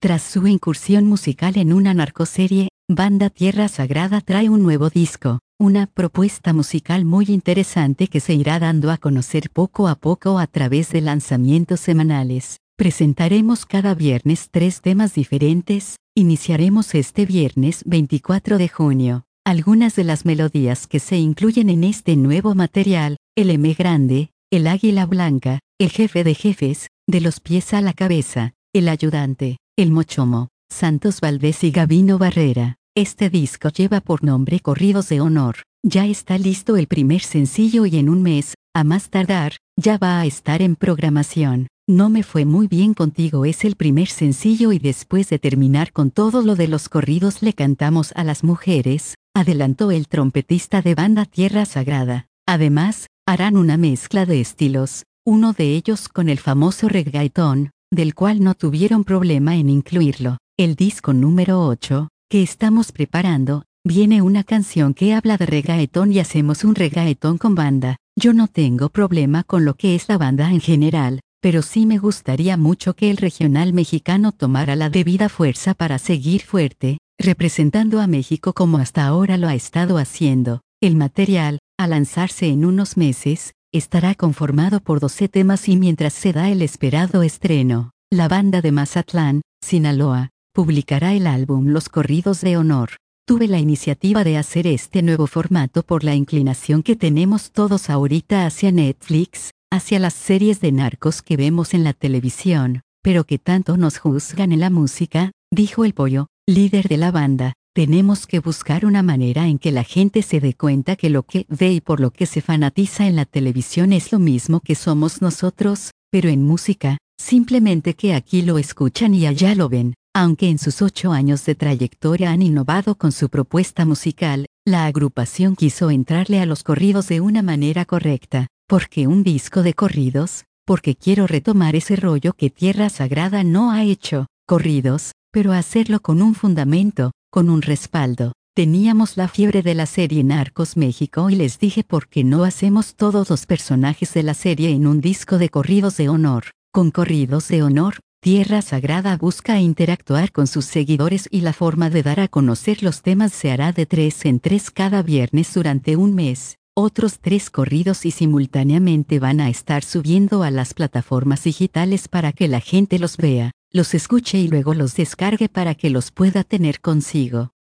Tras su incursión musical en una narcoserie, Banda Tierra Sagrada trae un nuevo disco, una propuesta musical muy interesante que se irá dando a conocer poco a poco a través de lanzamientos semanales. Presentaremos cada viernes 3 temas diferentes. Iniciaremos este viernes 24 de junio. Algunas de las melodías que se incluyen en este nuevo material: el M grande, el águila blanca, el jefe de jefes, de los pies a la cabeza, el ayudante, el mochomo, Santos Valdés y Gabino Barrera. Este disco lleva por nombre Corridos de Honor. Ya está listo el primer sencillo y en un mes, a más tardar, ya va a estar en programación. No me fue muy bien contigo es el primer sencillo y después de terminar con todo lo de los corridos le cantamos a las mujeres, adelantó el trompetista de Banda Tierra Sagrada. Además, harán una mezcla de estilos, uno de ellos con el famoso reggaetón, del cual no tuvieron problema en incluirlo. El disco número 8, que estamos preparando, viene una canción que habla de reggaetón y hacemos un reggaetón con banda. Yo no tengo problema con lo que es la banda en general, pero sí me gustaría mucho que el regional mexicano tomara la debida fuerza para seguir fuerte, representando a México como hasta ahora lo ha estado haciendo. El material, a lanzarse en unos meses, estará conformado por 12 temas y mientras se da el esperado estreno, la banda de Mazatlán, Sinaloa, publicará el álbum Los Corridos de Honor. Tuve la iniciativa de hacer este nuevo formato por la inclinación que tenemos todos ahorita hacia Netflix, hacia las series de narcos que vemos en la televisión, pero que tanto nos juzgan en la música, dijo el Pollo, líder de la banda. Tenemos que buscar una manera en que la gente se dé cuenta que lo que ve y por lo que se fanatiza en la televisión es lo mismo que somos nosotros, pero en música, simplemente que aquí lo escuchan y allá lo ven. Aunque en sus 8 años de trayectoria han innovado con su propuesta musical, la agrupación quiso entrarle a los corridos de una manera correcta. ¿Por qué un disco de corridos? Porque quiero retomar ese rollo que Tierra Sagrada no ha hecho, corridos, pero hacerlo con un fundamento, con un respaldo. Teníamos la fiebre de la serie Narcos México y les dije por qué no hacemos todos los personajes de la serie en un disco de corridos de honor. Con Corridos de Honor, Tierra Sagrada busca interactuar con sus seguidores y la forma de dar a conocer los temas se hará de 3 en 3 cada viernes durante un mes. Otros 3 corridos y simultáneamente van a estar subiendo a las plataformas digitales para que la gente los vea, los escuche y luego los descargue para que los pueda tener consigo.